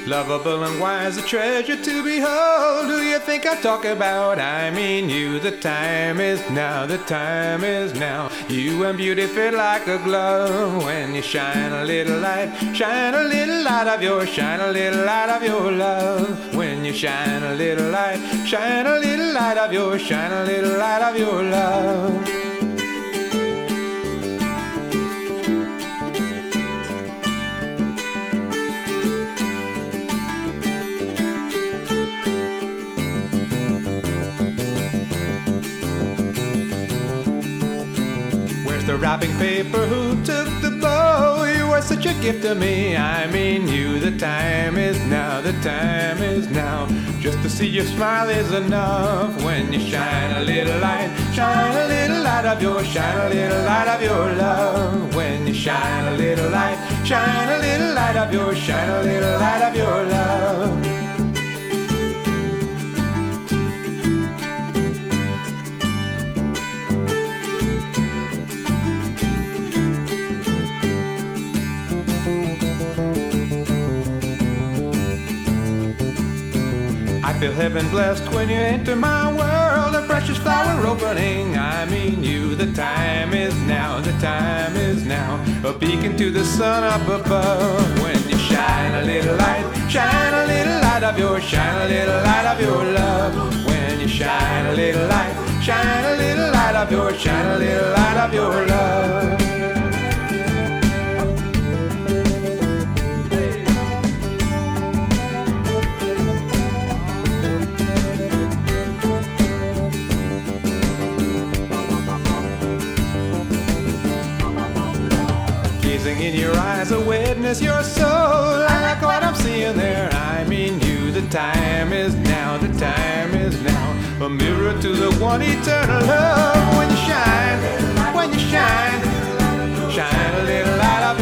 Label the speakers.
Speaker 1: Lovable and wise, a treasure to behold. Who you think I talk about? I mean you. The time is now, the time is now. You and beauty fit like a glove. When you shine a little light, shine a little light of your, shine a little light of your love. When you shine a little light, shine a little light of your, shine a little light of your love. The wrapping paper, who took the bow? You are such a gift to me, I mean you. The time is now, the time is now. Just to see your smile is enough. When you shine a little light, shine a little light of your, shine a little light of your love. When you shine a little light, shine a little light of your, shine a little light of your love. I feel heaven blessed when you enter my world, a precious flower opening. I mean you. The time is now, the time is now. A beacon to the sun up above. When you shine a little light, shine a little light of your, shine a little light of your love. When you shine a little light, shine a little light of your, shine a little light of your love. Gazing in your eyes, a witness your soul. I like what I'm seeing there, I mean you. The time is now, the time is now. A mirror to the one eternal love. When you shine, shine a little light